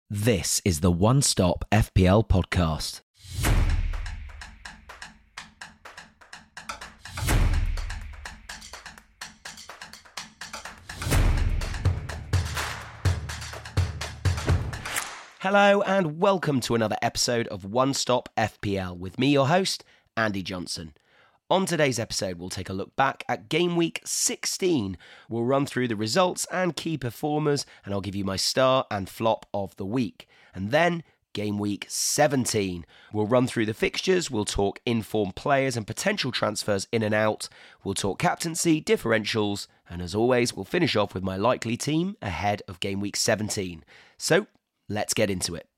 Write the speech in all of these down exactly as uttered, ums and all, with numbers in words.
This is the One Stop F P L podcast. Hello and welcome to another episode of One Stop F P L with me, your host, Andy Johnson. On today's episode, we'll take a look back at Game Week sixteen. We'll run through the results and key performers, and I'll give you my star and flop of the week. And then, Game Week seventeen. We'll run through the fixtures, we'll talk informed players and potential transfers in and out, we'll talk captaincy, differentials, and as always, we'll finish off with my likely team ahead of Game Week seventeen. So, let's get into it.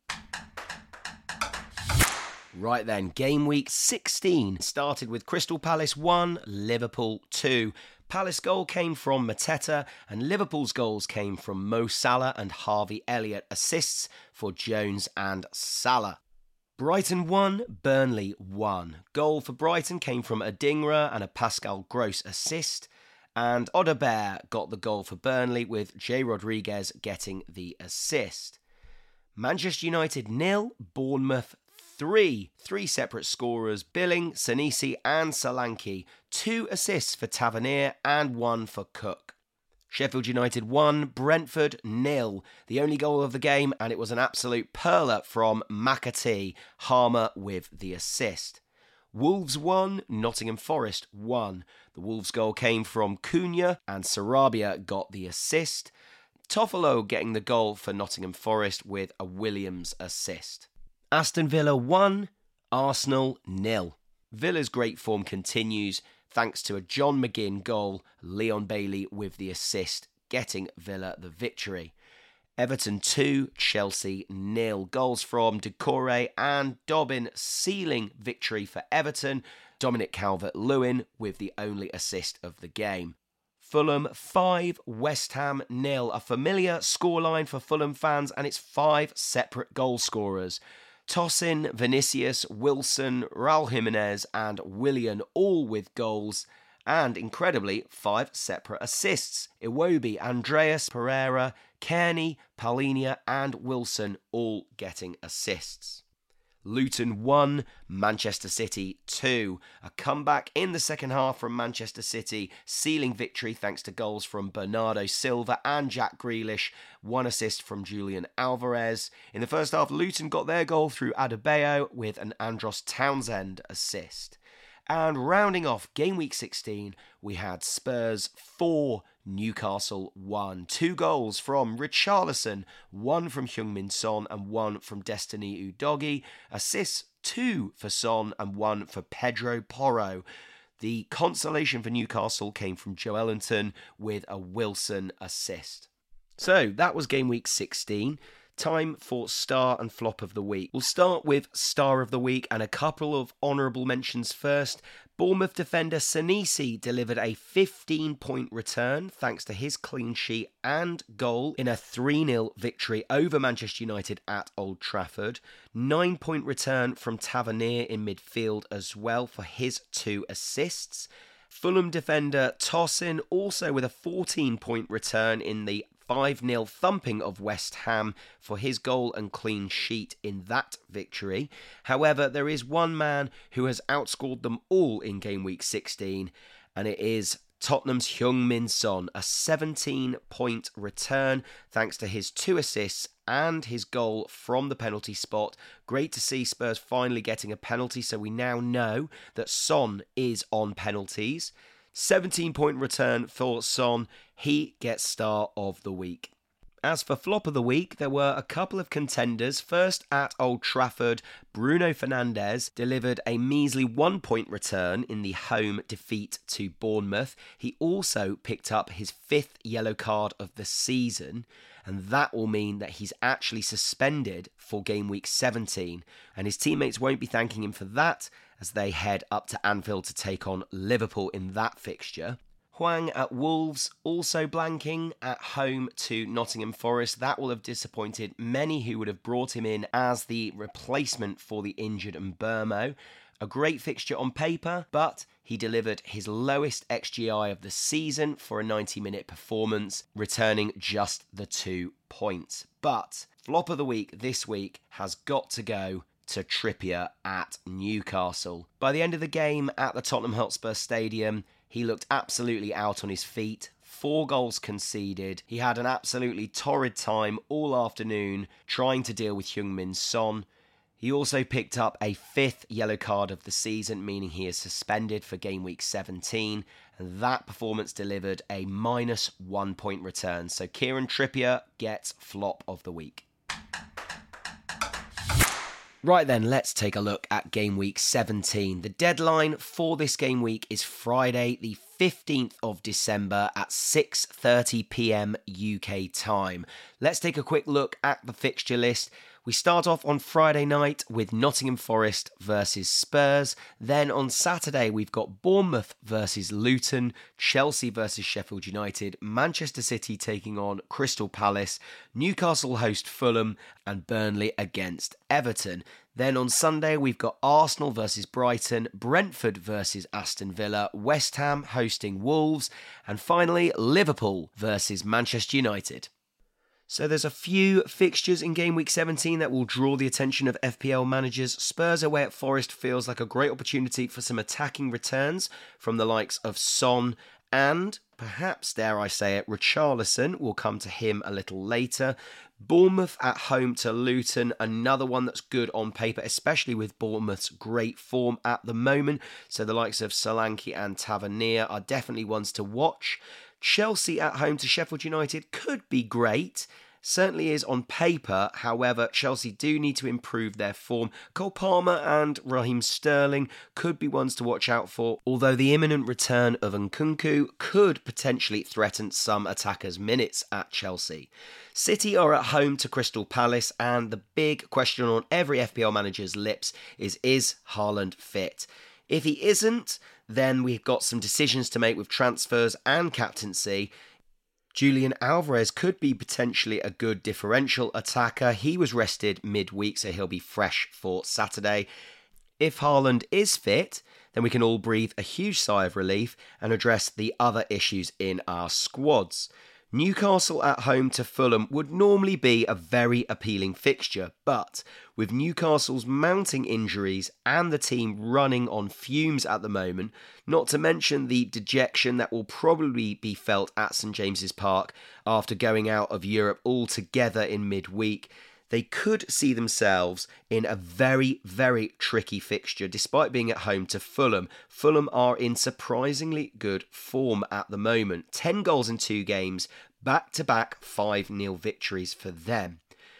Right then, Game Week sixteen started with Crystal Palace one, Liverpool two. Palace goal came from Mateta and Liverpool's goals came from Mo Salah and Harvey Elliott, assists for Jones and Salah. Brighton one, Burnley one. Goal for Brighton came from Adingra and a Pascal Gross assist. And Odobert got the goal for Burnley with Jay Rodriguez getting the assist. Manchester United nil, Bournemouth three. Three separate scorers, Billing, Senesi and Solanke. Two assists for Tavernier and one for Cook. Sheffield United one, Brentford nil. The only goal of the game, and it was an absolute perler from McAtee. Harmer with the assist. Wolves one, Nottingham Forest one. The Wolves goal came from Cunha and Sarabia got the assist. Toffolo getting the goal for Nottingham Forest with a Williams assist. Aston Villa one, Arsenal nil. Villa's great form continues thanks to a John McGinn goal, Leon Bailey with the assist, getting Villa the victory. Everton two, Chelsea nil. Goals from Doucouré and Dobbin sealing victory for Everton. Dominic Calvert-Lewin with the only assist of the game. Fulham five, West Ham nil. A familiar scoreline for Fulham fans, and it's five separate goal scorers. Tosin, Vinicius, Wilson, Raul Jimenez and Willian all with goals, and incredibly five separate assists. Iwobi, Andreas Pereira, Kearney, Paulinho and Wilson all getting assists. Luton one, Manchester City two. A comeback in the second half from Manchester City, sealing victory thanks to goals from Bernardo Silva and Jack Grealish, one assist from Julian Alvarez. In the first half, Luton got their goal through Adebayo with an Andros Townsend assist. And rounding off Game Week sixteen, we had Spurs four, Newcastle one. Two goals from Richarlison, one from Heung-min Son and one from Destiny Udogie. Assists, two for Son and one for Pedro Porro. The consolation for Newcastle came from Joelinton with a Wilson assist. So that was Game Week sixteen. Time for Star and Flop of the Week. We'll start with Star of the Week and a couple of honourable mentions first. Bournemouth defender Senesi delivered a fifteen-point return thanks to his clean sheet and goal in a three nil victory over Manchester United at Old Trafford. nine-point return from Tavernier in midfield as well for his two assists. Fulham defender Tosin also with a fourteen-point return in the five nil thumping of West Ham for his goal and clean sheet in that victory. However, there is one man who has outscored them all in Game Week sixteen, and it is Tottenham's Heung-min Son, a seventeen-point return thanks to his two assists and his goal from the penalty spot. Great to see Spurs finally getting a penalty, so we now know that Son is on penalties. seventeen-point return for Son. He gets Star of the Week. As for Flop of the Week, there were a couple of contenders. First at Old Trafford, Bruno Fernandes delivered a measly one-point return in the home defeat to Bournemouth. He also picked up his fifth yellow card of the season, and that will mean that he's actually suspended for Game Week seventeen, and his teammates won't be thanking him for that as they head up to Anfield to take on Liverpool in that fixture. Hwang at Wolves also blanking at home to Nottingham Forest. That will have disappointed many who would have brought him in as the replacement for the injured Mbeumo. A great fixture on paper, but he delivered his lowest X G I of the season for a ninety-minute performance, returning just the two points. But flop of the week this week has got to go to Trippier at Newcastle. By the end of the game at the Tottenham Hotspur Stadium, he looked absolutely out on his feet. Four goals conceded. He had an absolutely torrid time all afternoon trying to deal with Heung-min Son. He also picked up a fifth yellow card of the season, meaning he is suspended for game week seventeen. And that performance delivered a minus one point return. So Kieran Trippier gets flop of the week. Right then, let's take a look at game week seventeen. The deadline for this game week is Friday, the fifteenth of December at six thirty p m U K time. Let's take a quick look at the fixture list. We start off on Friday night with Nottingham Forest versus Spurs. Then on Saturday, we've got Bournemouth versus Luton, Chelsea versus Sheffield United, Manchester City taking on Crystal Palace, Newcastle host Fulham, and Burnley against Everton. Then on Sunday, we've got Arsenal versus Brighton, Brentford versus Aston Villa, West Ham hosting Wolves, and finally, Liverpool versus Manchester United. So there's a few fixtures in game week seventeen that will draw the attention of F P L managers. Spurs away at Forest feels like a great opportunity for some attacking returns from the likes of Son and, perhaps, dare I say it, Richarlison. We'll come to him a little later. Bournemouth at home to Luton, another one that's good on paper, especially with Bournemouth's great form at the moment. So the likes of Solanke and Tavernier are definitely ones to watch. Chelsea at home to Sheffield United could be great. Certainly is on paper. However, Chelsea do need to improve their form. Cole Palmer and Raheem Sterling could be ones to watch out for, although the imminent return of Nkunku could potentially threaten some attackers' minutes at Chelsea. City are at home to Crystal Palace, and the big question on every F P L manager's lips is, is Haaland fit? If he isn't, then we've got some decisions to make with transfers and captaincy. Julian Alvarez could be potentially a good differential attacker. He was rested midweek, so he'll be fresh for Saturday. If Haaland is fit, then we can all breathe a huge sigh of relief and address the other issues in our squads. Newcastle at home to Fulham would normally be a very appealing fixture, but with Newcastle's mounting injuries and the team running on fumes at the moment, not to mention the dejection that will probably be felt at St James's Park after going out of Europe altogether in midweek, they could see themselves in a very, very tricky fixture despite being at home to Fulham. Fulham are in surprisingly good form at the moment. ten goals in two games, back-to-back five nil victories for them.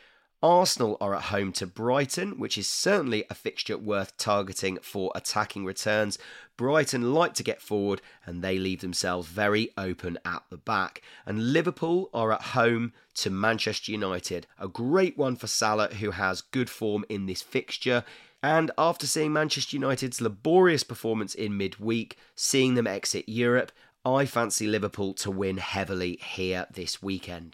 Arsenal are at home to Brighton, which is certainly a fixture worth targeting for attacking returns. Brighton like to get forward and they leave themselves very open at the back. And Liverpool are at home to Manchester United. A great one for Salah, who has good form in this fixture. And after seeing Manchester United's laborious performance in midweek, seeing them exit Europe, I fancy Liverpool to win heavily here this weekend.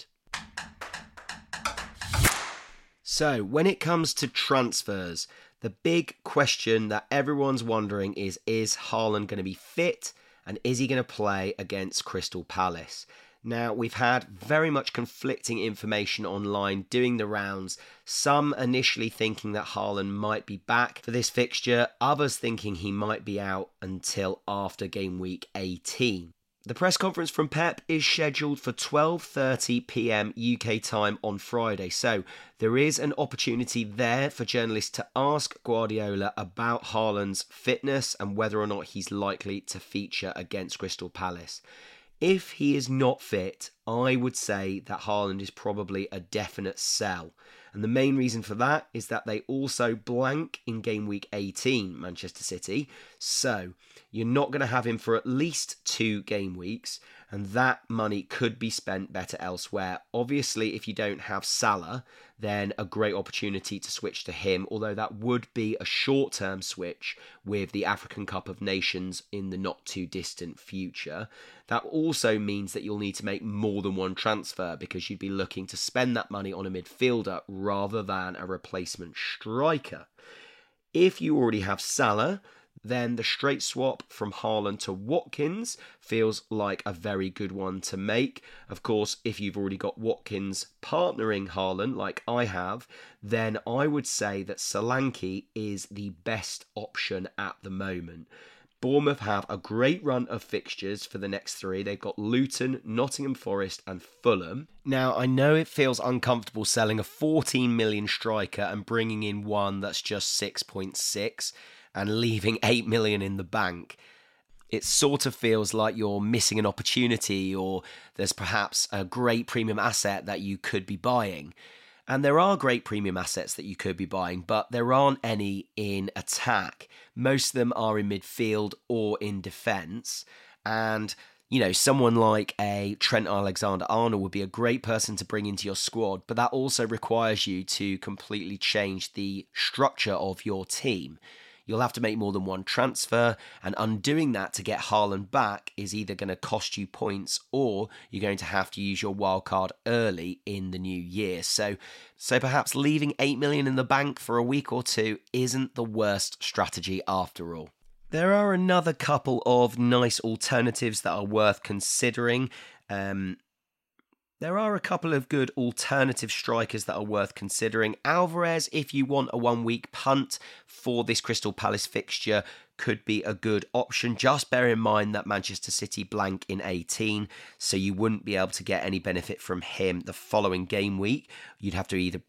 So, when it comes to transfers, the big question that everyone's wondering is, is Haaland going to be fit and is he going to play against Crystal Palace? Now, we've had very much conflicting information online doing the rounds. Some initially thinking that Haaland might be back for this fixture, others thinking he might be out until after game week eighteen. The press conference from Pep is scheduled for twelve thirty p m U K time on Friday, so there is an opportunity there for journalists to ask Guardiola about Haaland's fitness and whether or not he's likely to feature against Crystal Palace. If he is not fit, I would say that Haaland is probably a definite sell. And the main reason for that is that they also blank in game week eighteen, Manchester City. So you're not going to have him for at least two game weeks. and that money could be spent better elsewhere. Obviously, if you don't have Salah, then a great opportunity to switch to him, although that would be a short-term switch with the African Cup of Nations in the not-too-distant future. That also means that you'll need to make more than one transfer, because you'd be looking to spend that money on a midfielder rather than a replacement striker. If you already have Salah, then the straight swap from Haaland to Watkins feels like a very good one to make. Of course, if you've already got Watkins partnering Haaland, like I have, then I would say that Solanke is the best option at the moment. Bournemouth have a great run of fixtures for the next three. They've got Luton, Nottingham Forest and Fulham. Now, I know it feels uncomfortable selling a fourteen million striker and bringing in one that's just six point six and leaving eight million in the bank. It sort of feels like you're missing an opportunity, or there's perhaps a great premium asset that you could be buying. And there are great premium assets that you could be buying, but there aren't any in attack. Most of them are in midfield or in defence. And, you know, someone like a Trent Alexander-Arnold would be a great person to bring into your squad, but that also requires you to completely change the structure of your team. You'll have to make more than one transfer, and undoing that to get Haaland back is either going to cost you points, or you're going to have to use your wild card early in the new year. So, so perhaps leaving eight million in the bank for a week or two isn't the worst strategy after all. There are another couple of nice alternatives that are worth considering. Um, There are a couple of good alternative strikers that are worth considering. Alvarez, if you want a one-week punt for this Crystal Palace fixture, could be a good option. Just bear in mind that Manchester City blank in eighteen, so you wouldn't be able to get any benefit from him the following game week. You'd have to either...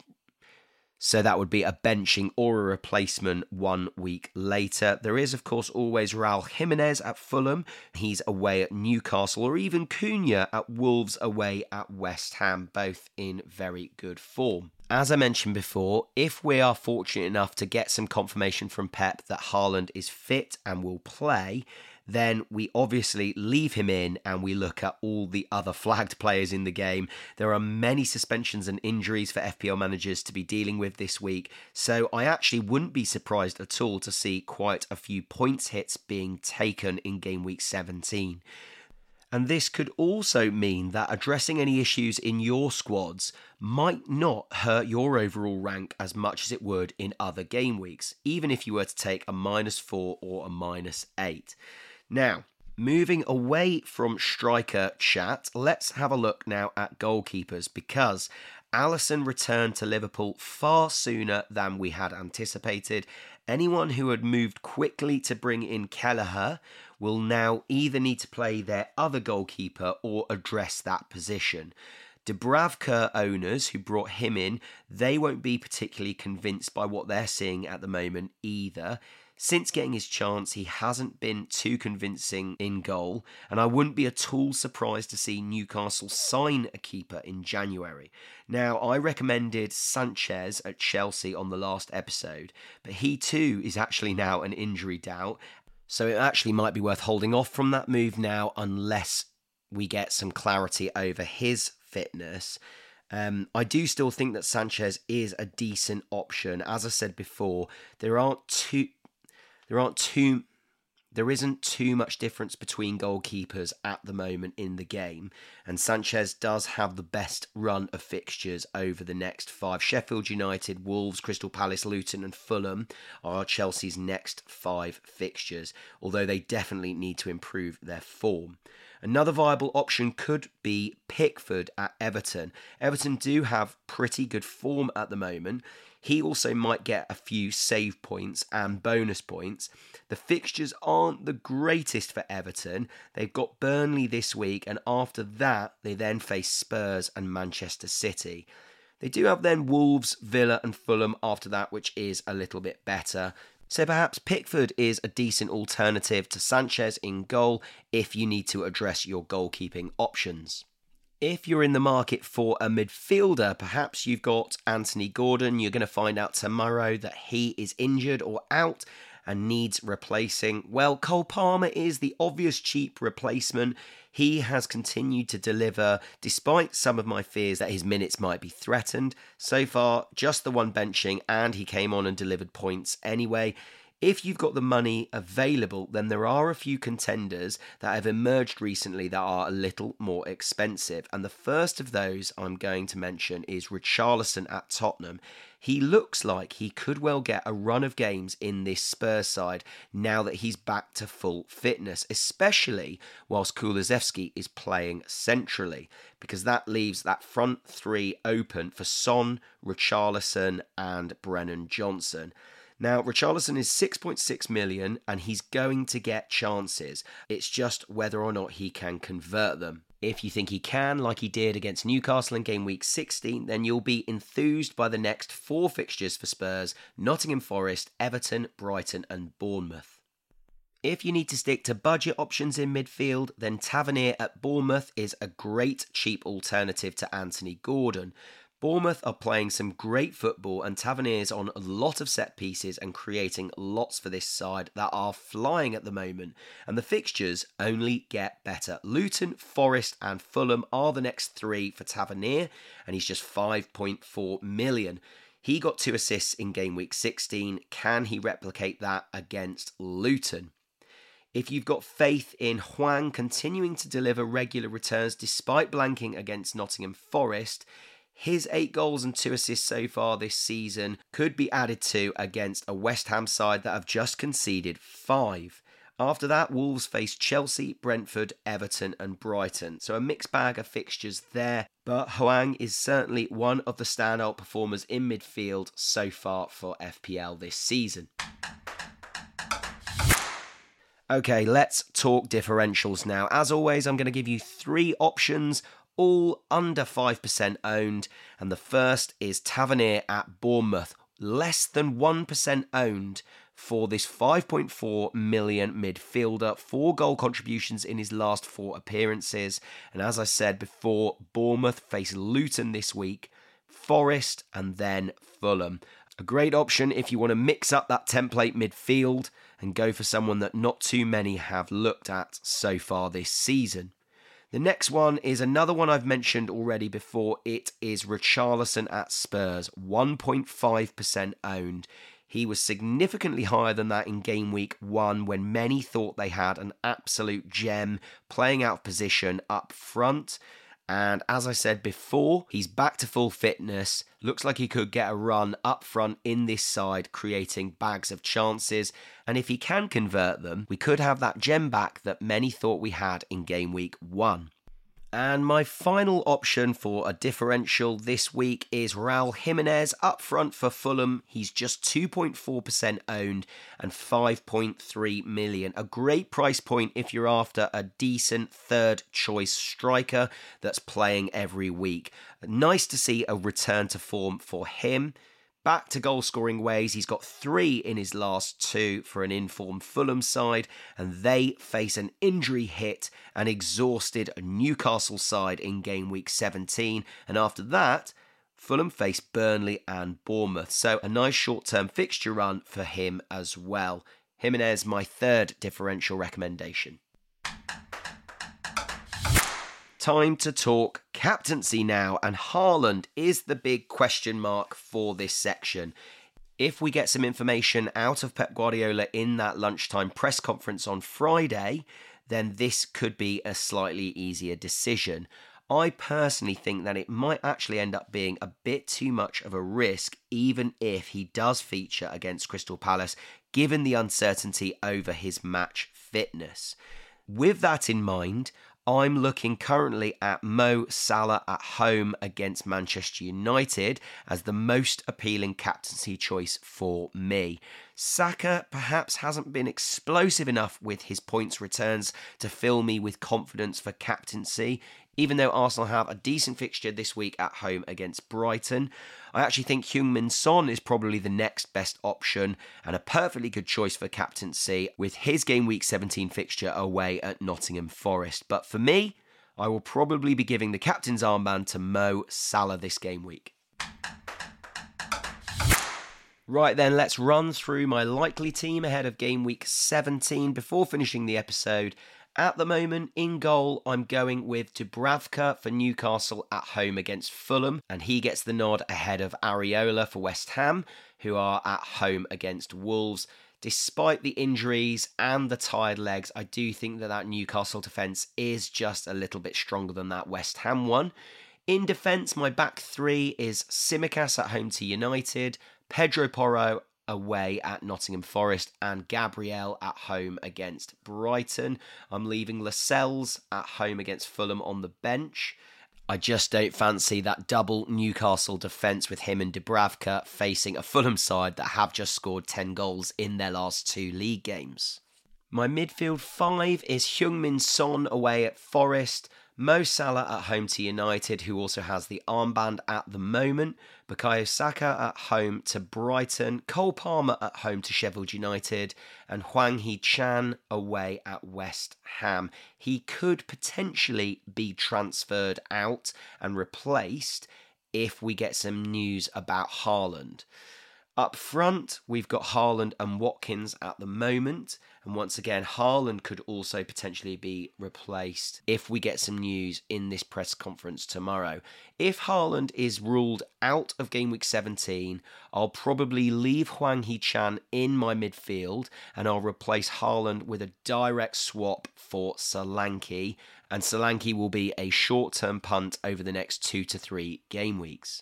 So that would be a benching or a replacement one week later. There is, of course, always Raul Jimenez at Fulham. He's away at Newcastle, or even Cunha at Wolves away at West Ham, both in very good form. As I mentioned before, if we are fortunate enough to get some confirmation from Pep that Haaland is fit and will play, then we obviously leave him in and we look at all the other flagged players in the game. There are many suspensions and injuries for F P L managers to be dealing with this week, so I actually wouldn't be surprised at all to see quite a few points hits being taken in game week seventeen. And this could also mean that addressing any issues in your squads might not hurt your overall rank as much as it would in other game weeks, even if you were to take a minus four or a minus eight. Now, moving away from striker chat, let's have a look now at goalkeepers, because Alisson returned to Liverpool far sooner than we had anticipated. Anyone who had moved quickly to bring in Kelleher will now either need to play their other goalkeeper or address that position. Dubravka owners who brought him in, they won't be particularly convinced by what they're seeing at the moment either. Since getting his chance, he hasn't been too convincing in goal, and I wouldn't be at all surprised to see Newcastle sign a keeper in January. Now, I recommended Sanchez at Chelsea on the last episode, but he too is actually now an injury doubt, so it actually might be worth holding off from that move now unless we get some clarity over his fitness. Um, I do still think that Sanchez is a decent option. As I said before, there aren't too... There aren't too, there isn't too much difference between goalkeepers at the moment in the game, and Sanchez does have the best run of fixtures over the next five. Sheffield United, Wolves, Crystal Palace, Luton and Fulham are Chelsea's next five fixtures, although they definitely need to improve their form. Another viable option could be Pickford at Everton. Everton do have pretty good form at the moment. He also might get a few save points and bonus points. The fixtures aren't the greatest for Everton. They've got Burnley this week, and after that, they then face Spurs and Manchester City. They do have then Wolves, Villa and Fulham after that, which is a little bit better. So perhaps Pickford is a decent alternative to Sanchez in goal if you need to address your goalkeeping options. If you're in the market for a midfielder, perhaps you've got Anthony Gordon. You're going to find out tomorrow that he is injured or out and needs replacing. Well, Cole Palmer is the obvious cheap replacement. He has continued to deliver despite some of my fears that his minutes might be threatened. So far, just the one benching, and he came on and delivered points anyway. If you've got the money available, then there are a few contenders that have emerged recently that are a little more expensive. And the first of those I'm going to mention is Richarlison at Tottenham. He looks like he could well get a run of games in this Spurs side now that he's back to full fitness, especially whilst Kulusevski is playing centrally, because that leaves that front three open for Son, Richarlison and Brennan Johnson. Now, Richarlison is six point six million and he's going to get chances. It's just whether or not he can convert them. If you think he can, like he did against Newcastle in game week sixteen, then you'll be enthused by the next four fixtures for Spurs: Nottingham Forest, Everton, Brighton and Bournemouth. If you need to stick to budget options in midfield, then Tavernier at Bournemouth is a great cheap alternative to Anthony Gordon. Bournemouth are playing some great football and Tavernier's on a lot of set pieces and creating lots for this side that are flying at the moment, and the fixtures only get better. Luton, Forest and Fulham are the next three for Tavernier, and he's just five point four million. He got two assists in game week sixteen. Can he replicate that against Luton? If you've got faith in Hwang continuing to deliver regular returns despite blanking against Nottingham Forest, his eight goals and two assists so far this season could be added to against a West Ham side that have just conceded five. After that, Wolves face Chelsea, Brentford, Everton and Brighton. So a mixed bag of fixtures there, but Hwang is certainly one of the standout performers in midfield so far for F P L this season. Okay, let's talk differentials now. As always, I'm going to give you three options, all under five percent owned, and the first is Tavernier at Bournemouth, less than one percent owned for this five point four million midfielder, four goal contributions in his last four appearances, and as I said before, Bournemouth face Luton this week, Forest and then Fulham. A great option if you want to mix up that template midfield and go for someone that not too many have looked at so far this season. The next one is another one I've mentioned already before. It is Richarlison at Spurs, one point five percent owned. He was significantly higher than that in game week one when many thought they had an absolute gem playing out of position up front. And as I said before, he's back to full fitness. Looks like he could get a run up front in this side, creating bags of chances. And if he can convert them, we could have that gem back that many thought we had in game week one. And my final option for a differential this week is Raul Jimenez up front for Fulham. He's just two point four percent owned and five point three million. A great price point if you're after a decent third choice striker that's playing every week. Nice to see a return to form for him. Back to goal scoring ways. He's got three in his last two for an informed Fulham side, and they face an injury hit and exhausted Newcastle side in game week seventeen. And after that, Fulham face Burnley and Bournemouth. So a nice short-term fixture run for him as well. Jimenez, my third differential recommendation. Time to talk captaincy now, and Haaland is the big question mark for this section. If we get some information out of Pep Guardiola in that lunchtime press conference on Friday, then this could be a slightly easier decision. I personally think that it might actually end up being a bit too much of a risk, even if he does feature against Crystal Palace, given the uncertainty over his match fitness. With that in mind, I'm looking currently at Mo Salah at home against Manchester United as the most appealing captaincy choice for me. Saka perhaps hasn't been explosive enough with his points returns to fill me with confidence for captaincy, even though Arsenal have a decent fixture this week at home against Brighton. I actually think Heung-min Son is probably the next best option and a perfectly good choice for captaincy with his game week seventeen fixture away at Nottingham Forest. But for me, I will probably be giving the captain's armband to Mo Salah this game week. Right then, let's run through my likely team ahead of game week seventeen before finishing the episode. At the moment, in goal, I'm going with Dubravka for Newcastle at home against Fulham, and he gets the nod ahead of Areola for West Ham, who are at home against Wolves. Despite the injuries and the tired legs, I do think that that Newcastle defence is just a little bit stronger than that West Ham one. In defence, my back three is Tsimikas at home to United, Pedro Porro away at Nottingham Forest, and Gabriel at home against Brighton. I'm leaving Lascelles at home against Fulham on the bench. I just don't fancy that double Newcastle defence with him and Dubravka facing a Fulham side that have just scored ten goals in their last two league games. My midfield five is Heung-min Son away at Forest, Mo Salah at home to United, who also has the armband at the moment, Bukayo Saka at home to Brighton, Cole Palmer at home to Sheffield United, and Hwang Hee-chan away at West Ham. He could potentially be transferred out and replaced if we get some news about Haaland. Up front, we've got Haaland and Watkins at the moment. And once again, Haaland could also potentially be replaced if we get some news in this press conference tomorrow. If Haaland is ruled out of game week seventeen, I'll probably leave Hwang Hee-chan in my midfield and I'll replace Haaland with a direct swap for Solanke. And Solanke will be a short-term punt over the next two to three game weeks.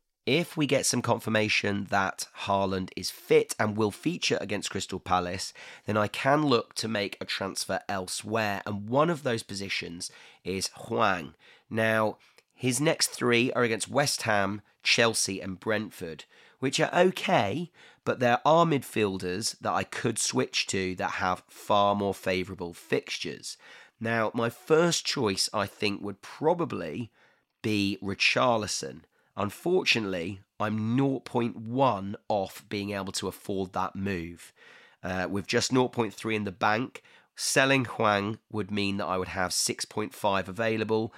If we get some confirmation that Haaland is fit and will feature against Crystal Palace, then I can look to make a transfer elsewhere, and one of those positions is Hwang. Now, his next three are against West Ham, Chelsea and Brentford, which are okay, but there are midfielders that I could switch to that have far more favourable fixtures. Now, my first choice, I think, would probably be Richarlison. Unfortunately, I'm zero point one off being able to afford that move. Uh, with just zero point three in the bank, selling Hwang would mean that I would have six point five available,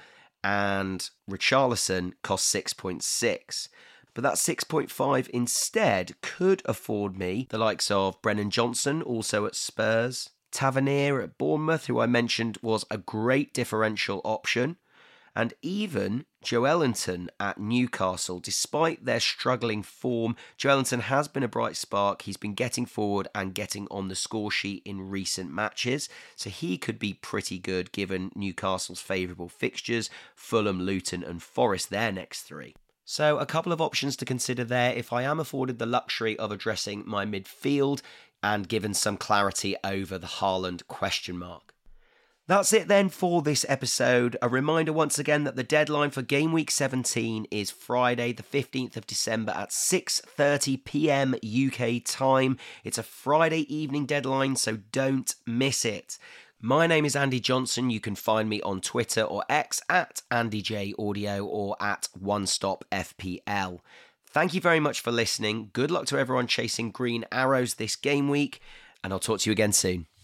and Richarlison costs six point six. But that six point five instead could afford me the likes of Brennan Johnson, also at Spurs, Tavernier at Bournemouth, who I mentioned was a great differential option, and even Joelinton at Newcastle. Despite their struggling form, Joelinton has been a bright spark. He's been getting forward and getting on the score sheet in recent matches, so he could be pretty good given Newcastle's favourable fixtures, Fulham, Luton and Forest, their next three. So a couple of options to consider there if I am afforded the luxury of addressing my midfield and given some clarity over the Haaland question mark. That's it then for this episode. A reminder once again that the deadline for Game Week seventeen is Friday the fifteenth of December at six thirty p m U K time. It's a Friday evening deadline, so don't miss it. My name is Andy Johnson. You can find me on Twitter or X at Andy J Audio or at One Stop F P L. Thank you very much for listening. Good luck to everyone chasing green arrows this game week, and I'll talk to you again soon.